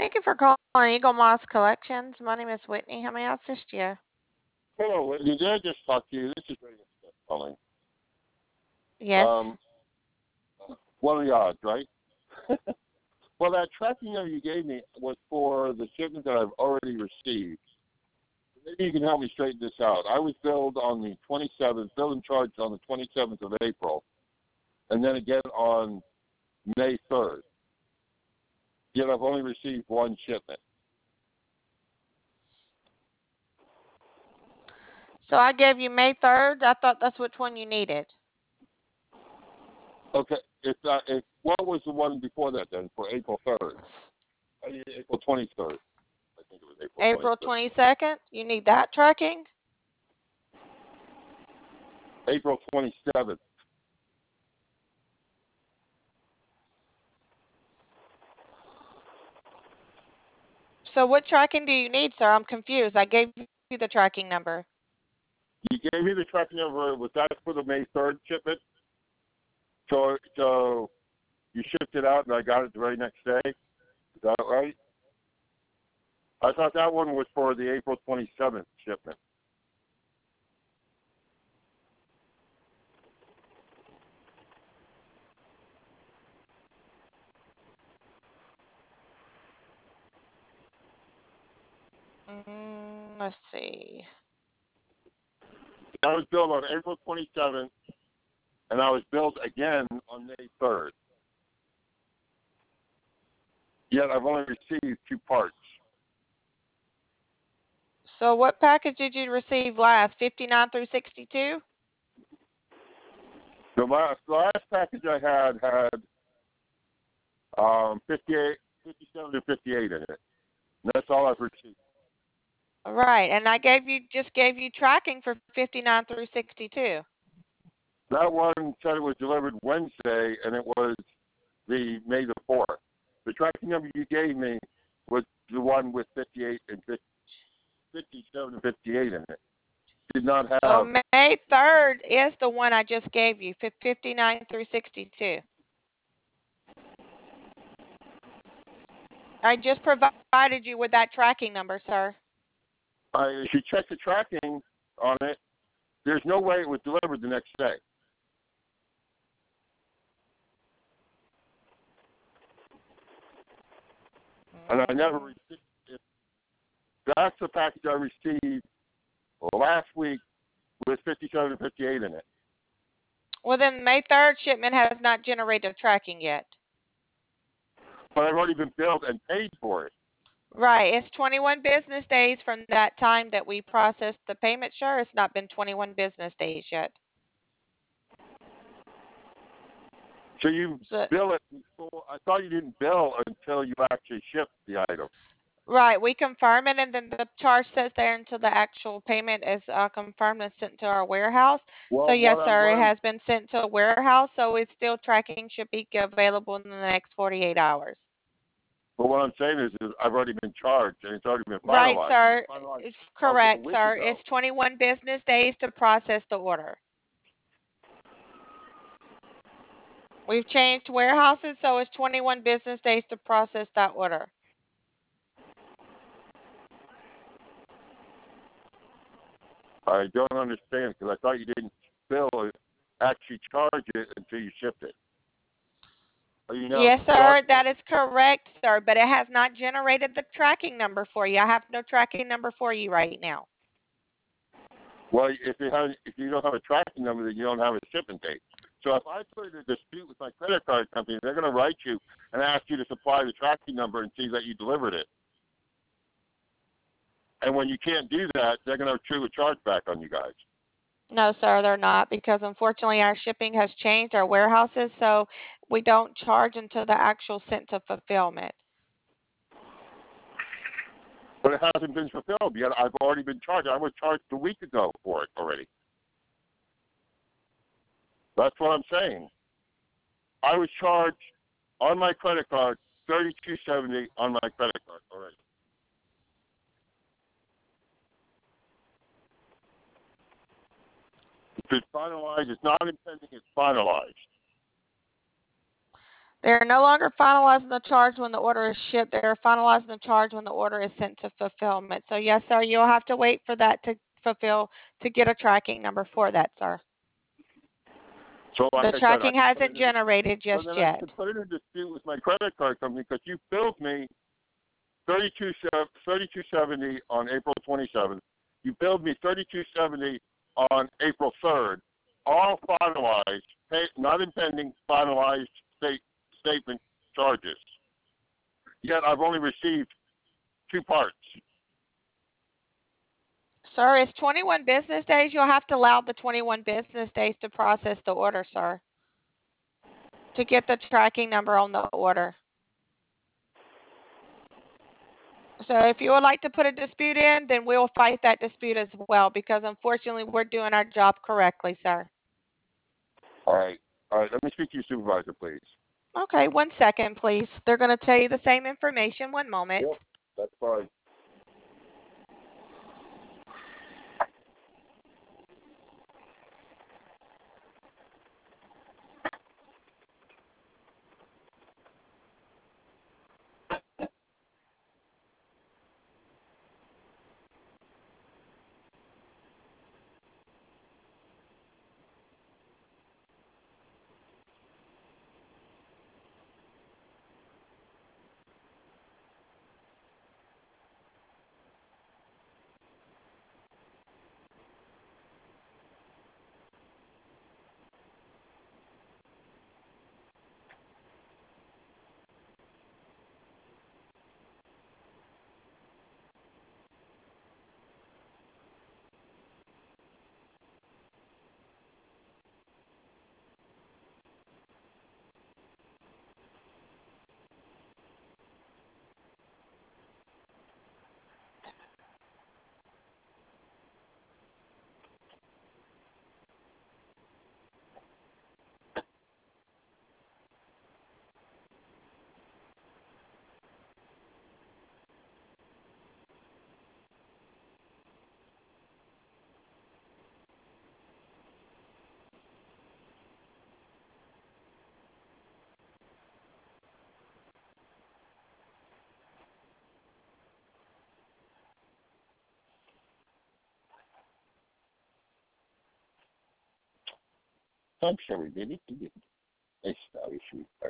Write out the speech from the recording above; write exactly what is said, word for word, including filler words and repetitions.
Thank you for calling Eagle Moss Collections. My name is Whitney. How may I assist you? Hello, Whitney. Did I just talk to you? This is Reagan Smith calling. Yes. Um, what are the odds, right? Well, that tracking number you gave me was for the shipment that I've already received. Maybe you can help me straighten this out. I was billed on the twenty-seventh, billed and charged on the twenty-seventh of April, and then again on May third. Yet I've only received one shipment. So I gave you May third. I thought that's which one you needed. Okay, if, uh, if what was the one before that then for April third? I mean, April twenty-third. I think it was April April twenty-third. twenty-second. You need that tracking? April twenty-seventh. So what tracking do you need, sir? I'm confused. I gave you the tracking number. You gave me the tracking number. Was that for the May third shipment? So, so you shipped it out, and I got it the very next day. Is that right? I thought that one was for the April twenty-seventh shipment. Mm, let's see. I was billed on April twenty-seventh, and I was billed again on May third. Yet I've only received two parts. So what package did you receive last? fifty-nine through sixty-two? The last, the last package I had had um, fifty-eight, fifty-seven to fifty-eight in it. And that's all I've received. Right, and I gave you just gave you tracking for fifty-nine through sixty-two. That one said it was delivered Wednesday, and it was the May the fourth. The tracking number you gave me was the one with fifty-eight and fifty, fifty-seven and fifty-eight in it. Did not So have. May third is the one I just gave you, fifty-nine through sixty-two. I just provided you with that tracking number, sir. I, if you check the tracking on it, there's no way it was delivered the next day. And I never received it. That's the package I received last week with fifty-seven and fifty-eight in it. Well, then May third shipment has not generated tracking yet. But I've already been billed and paid for it. Right. It's twenty-one business days from that time that we processed the payment, sure. It's not been twenty-one business days yet. So you So, bill it before. I thought you didn't bill until you actually shipped the item. right. We confirm it, and then the charge sits there until the actual payment is uh, confirmed and sent to our warehouse. So, Well, what yes, I'm, sir, what it I'm has been sent to a warehouse. So, it's still tracking should be available in the next forty-eight hours. But what I'm saying is, is I've already been charged and it's already been Right, finalized. It sir. was finalized It's over a correct, week sir. ago. It's twenty-one business days to process the order. We've changed warehouses, so it's twenty-one business days to process that order. I don't understand because I thought you didn't bill it, actually charge it until you shipped it. Are you now Yes, charged? sir, that is correct, sir, but it has not generated the tracking number for you. I have no tracking number for you right now. Well, if you have, if you don't have a tracking number, then you don't have a shipping date. So if I put in a dispute with my credit card company, they're going to write you and ask you to supply the tracking number and see that you delivered it. And when you can't do that, they're going to trigger a chargeback on you guys. No, sir, they're not because unfortunately our shipping has changed, our warehouses, so we don't charge until the actual sent to fulfillment. But it hasn't been fulfilled yet. I've already been charged. I was charged a week ago for it already. That's what I'm saying. I was charged on my credit card thirty-two seventy on my credit card already. If it's finalized, it's not impending, it's finalized. They're no longer finalizing the charge when the order is shipped. They're finalizing the charge when the order is sent to fulfillment. So yes, sir, you'll have to wait for that to fulfill to get a tracking number for that, sir. So like The I said, I tracking could put hasn't it in- generated So just then I yet. could put it in dispute with my credit card company because you billed me thirty-two seventy on April twenty-seventh. You billed me thirty-two seventy on April third. All finalized, pay, not impending, finalized state statement charges. Yet I've only received two parts. Sir, it's twenty-one business days. You'll have to allow the twenty-one business days to process the order, sir, to get the tracking number on the order. So if you would like to put a dispute in, then we'll fight that dispute as well because unfortunately we're doing our job correctly, sir. All right. All right. Let me speak to your supervisor, please. Okay, one second, please. They're going to tell you the same information. One moment. Yep, that's fine. Thanks, everybody. Nice, very sweet.